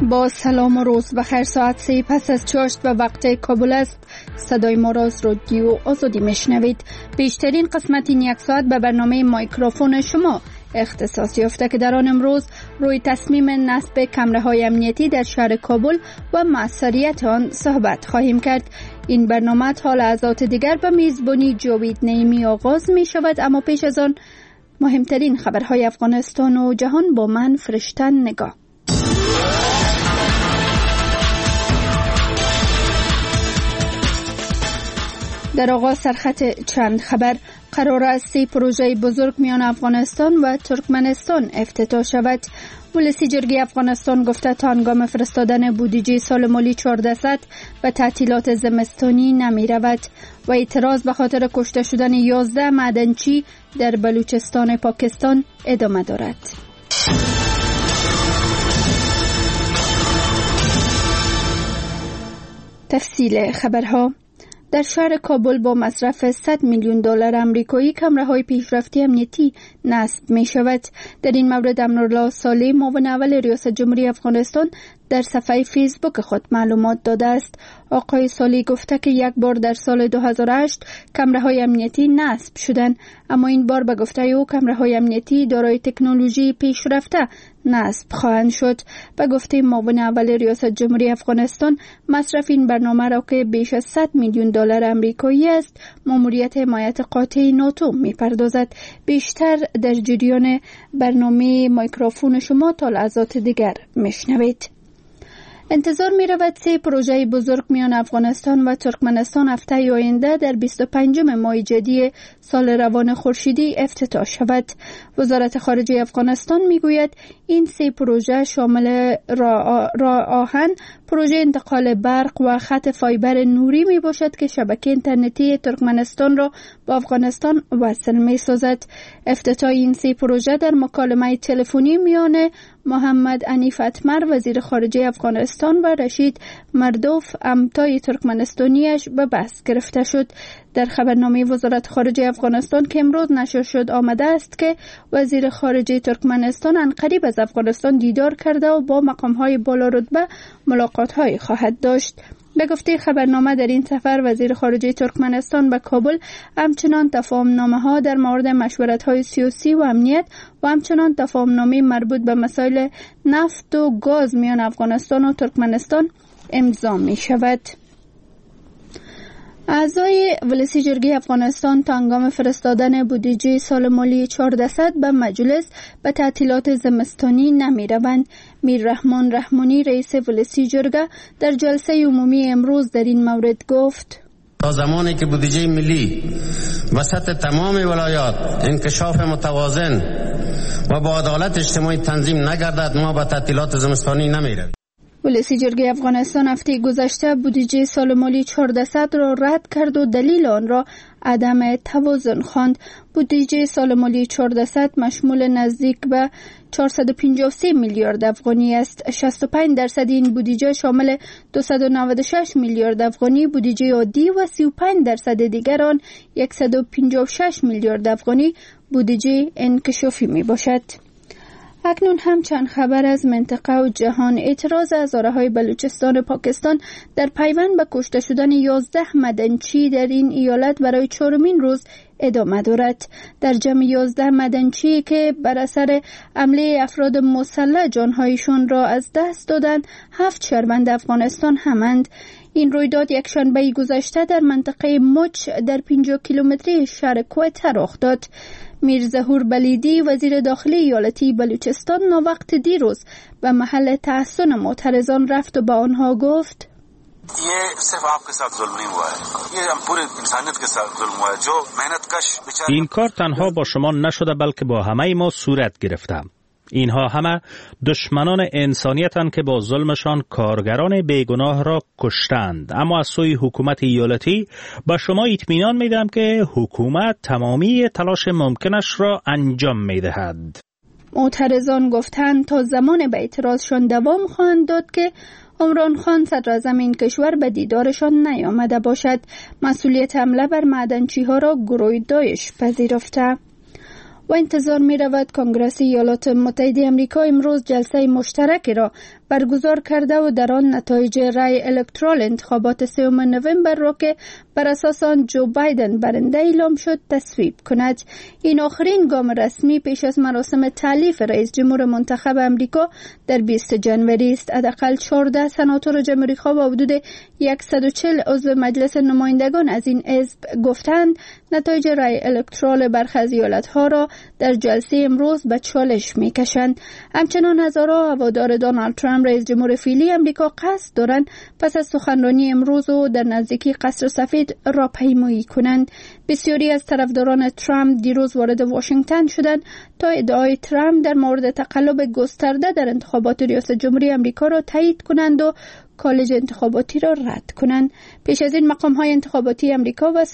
با سلام و روز بخیر. ساعت 3 پس از چاشت و وقت کابل است. صدای ما را از رادیو آزادی میشنوید. بیشترین قسمت این یک ساعت به برنامه مایکروفون شما اختصاص یافته که در آن امروز روی تصمیم نصب کامراهای امنیتی در شهر کابل و موثریت آن صحبت خواهیم کرد. این برنامه تا لحظات دیگر به میزبانی جاوید نعیمی آغاز می شود، اما پیش از آن مهمترین خبرهای افغانستان و جهان با من فرشتن نگاه. در آغاز سرخط چند خبر. قرار است 3 پروژه بزرگ میان افغانستان و ترکمنستان افتتاح شود. ولسی جرگه افغانستان گفته تا هنگام فرستادن بودجه سال مالی 1400 و تعطیلات زمستانی نمی رود و اعتراض به خاطر کشته شدن 11 معدنچی در بلوچستان پاکستان ادامه دارد. تفصیل خبرها. در شهر کابل با مصرف 100 میلیون دلار آمریکایی کامراهای پیشرفته امنیتی نصب می شود. در این مورد امرالله صالح معاون اول ریاست جمهوری افغانستان در صفحه فیسبوک خود معلومات داده است. آقای صالح گفته که یک بار در سال 2008 کامراهای امنیتی نصب شدند، اما این بار به گفته او کامراهای امنیتی دارای تکنولوژی پیشرفته نصب خواهند شد. به گفته معاون اول ریاست جمهوری افغانستان، مصرف این برنامه را که بیش از 100 میلیون دلار آمریکایی است، ماموریت حمایت قاطع ناتو می‌پردازد. بیشتر در جریان برنامه مایکروفون شما تا لحظات دیگر میشنوید. انتظار می رود 3 پروژه بزرگ میان افغانستان و ترکمنستان هفته آینده در 25 ماه جدی سال روان خورشیدی افتتاح شود. وزارت خارجه افغانستان می گوید این 3 پروژه شامل راه آهن، پروژه انتقال برق و خط فایبر نوری می باشد که شبکه اینترنتی ترکمنستان را با افغانستان وصل می سازد. افتتاح این 3 پروژه در مکالمه تلفنی میان محمد عنیف اتمر وزیر خارجه افغانستان و رشید مردوف امتای ترکمنستانیش به بحث گرفته شد. در خبرنامه وزارت خارجه افغانستان که امروز نشر شد آمده است که وزیر خارجه ترکمنستان عنقریب از افغانستان دیدار کرده و با مقام‌های بالا رتبه ملاقات‌های خواهد داشت. به گفته خبرنامه در این سفر وزیر خارجه ترکمنستان به کابل همچنان تفاهم‌نامه‌ها در مورد مشورت‌های سیاسی و امنیت و همچنان تفاهم‌نامه مربوط به مسائل نفت و گاز میان افغانستان و ترکمنستان امضا می‌شود. اعضای ولسی جرگه افغانستان تا هنگام فرستادن بودجه سال مالی 1400 به مجلس به تعطیلات زمستانی نمی روند. میررحمان رحمانی رئیس ولسی جرگه در جلسه عمومی امروز در این مورد گفت: تا زمانی که بودجه ملی وسط تمام ولایات انکشاف متوازن و با عدالت اجتماعی تنظیم نگردد ما به تعطیلات زمستانی نمی رویم. ولسی جرگه افغانستان هفته گذشته بودجه سال مالی 1400 را رد کرد و دلیل آن را عدم توازن خواند. بودجه سال مالی 1400 مشمول نزدیک به 453 میلیارد افغانی است. 65% این بودجه شامل 296 میلیارد افغانی بودجه عادی و 35% دیگر آن 156 میلیارد افغانی بودجه انکشافی می باشد. اکنون هم چند خبر از منطقه و جهان. اعتراض هزاره‌های بلوچستان پاکستان در پیوند به کشته شدن 11 معدنچی در این ایالت برای 4مین روز ادامه دارد. در جمع 11 معدنچی که بر اثر حمله افراد مسلح جانهایشان را از دست دادند، 7 شهروند افغانستان همند. این رویداد یک شنبه گذشته در منطقه مچ در 50 کیلومتری شهر کویت رخ داد. میر ظهور بلیدی وزیر داخلی ایالتی بلوچستان ناوقت دیروز به محل تحصن معترضان رفت و به آنها گفت: این کار تنها با شما نشده بلکه با همه ما صورت گرفته. اینها همه دشمنان انسانیتند که با ظلمشان کارگران بیگناه را کشتند. اما از سوی حکومت ایالتی با شما اطمینان میدم که حکومت تمامی تلاش ممکنش را انجام میدهد. معترضان گفتند تا زمان به اعتراضشان دوام خواهند داد که عمران خان صدراعظم این کشور به دیدارشان نیامده باشد. مسئولیت حمله بر معدنچی ها را گروه داعش پذیرفته. و انتظار می رود کنگره ایالات متحده آمریکا امروز جلسه مشترکی را برگزار کرده و در آن نتایج رای الکترال انتخابات 3 نوامبر را که بر اساس آن جو بایدن برنده اعلام شد تصویب کند. این آخرین گام رسمی پیش از مراسم تعلیف رئیس جمهور منتخب امریکا در 20 جنوری است. حداقل 14 سناتور جمهوری‌خواه با حدود 140 عضو مجلس نمایندگان از این حزب گفتند نتایج رای الکترال برخی از ایالت‌ها را در جلسه امروز به چالش می‌کشند. همچنان هزارها هوادار دونالد ترامپ رئیس جمهور فعلی امریکا قصد دارند پس از سخنرانی امروز و در نزدیکی قصر سفید راهپیمایی کنند. بسیاری از طرفداران ترامپ دیروز وارد واشنگتن شدند تا ادعای ترامپ در مورد تقلب گسترده در انتخابات ریاست جمهوری امریکا را تایید کنند و کالج انتخاباتی را رد کنند. پیش از این مقام‌های انتخاباتی امریکا و